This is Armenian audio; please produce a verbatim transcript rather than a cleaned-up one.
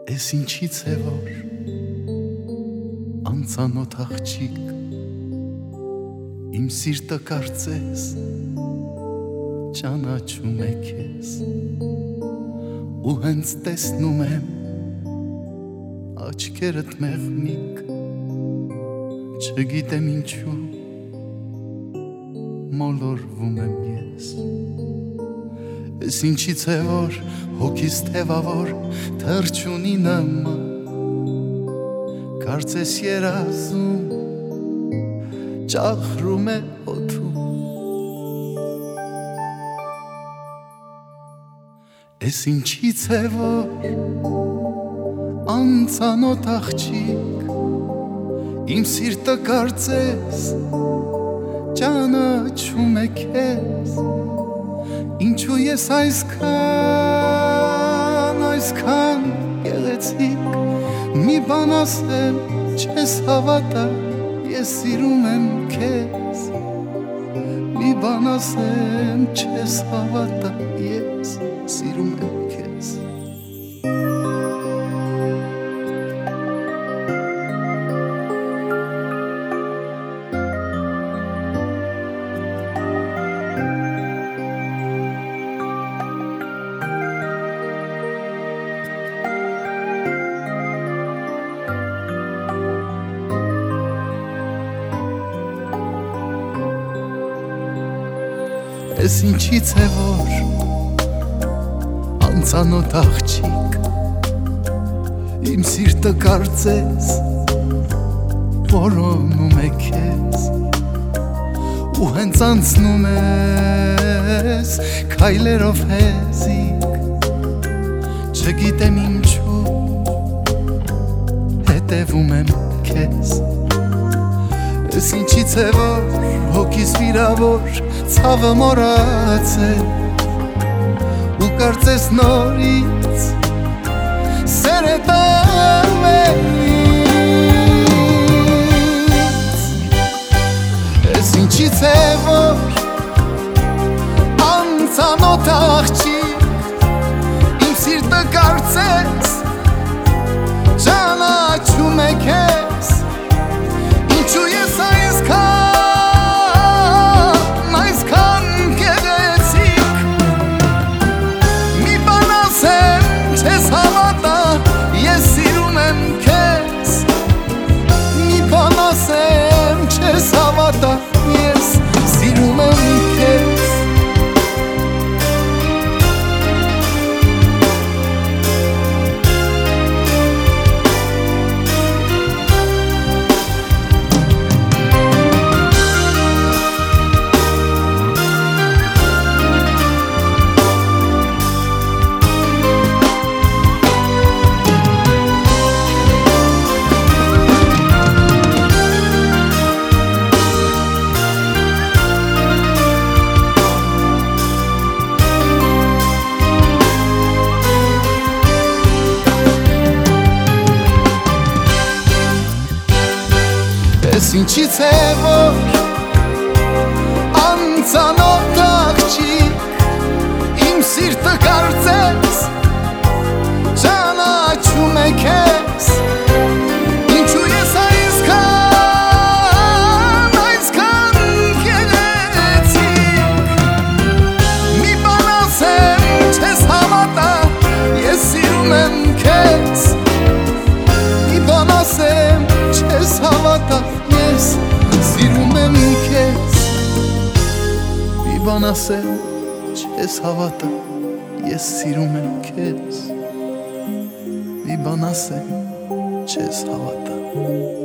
Էս ինչից է որ անծանոթ աղջիկ իմ սիրտը կարծես ճանաչում է քեզ ու հենց տեսնում եմ աչքերդ մեղմիկ չգիտեմ ինչու մոլորվում եմ ես Էս ինչից է որ հոգիս թևավոր թրջունի նման Կարծես երազում ճախրում է օդում Էս ինչից է որ անծանոթ աղջիկ իմ սիրտը կարծես ճանաչում է քեզ Ինչու ես այսքան, այսքան գեղեցիկ Մի բան ասեմ, չես հավատա, ես սիրում եմ քեզ Մի բան ասեմ, չես հավատա, ես սիրում եմ քեզ Էս ինչից է որ անծանոթ աղջիկ իմ սիրտը կարծես որոնում է քեզ ու հենց անցնում ես քայլերով հեզիկ չգիտեմ ինչու հետևում եմ քեզ Էս ինչից է որ հոգիս վիրավոր ցավը մոռացել ու կարծես նորից սերը տալիս Էս ինչից է որ անծանոթ աղջիկ իմ սիրտը կարծես ճանաչում է քեզ Ինչու ես այսքան, այսքան գեղեցիկ Մի բան ասեմ, չես հավատա, ես սիրում եմ քեզ Մի բան ասեմ, չես հավատա, ես սիրում եմ քեզ Էս ինչից է որ անծանոթ աղջիկ իմ սիրտը կարծես ճանաչում է քեզ Ինչու ես այսքան, այսքան գեղեցիկ Մի բան ասեմ, չես հավատա, ես սիրում եմ քեզ Մի բան ասեմ, չես հավատա Ես սիրում եմ քեզ Մի բան ասեմ, չես հավատա Ես սիրում եմ քեզ Մի բան ասեմ, չես հավատա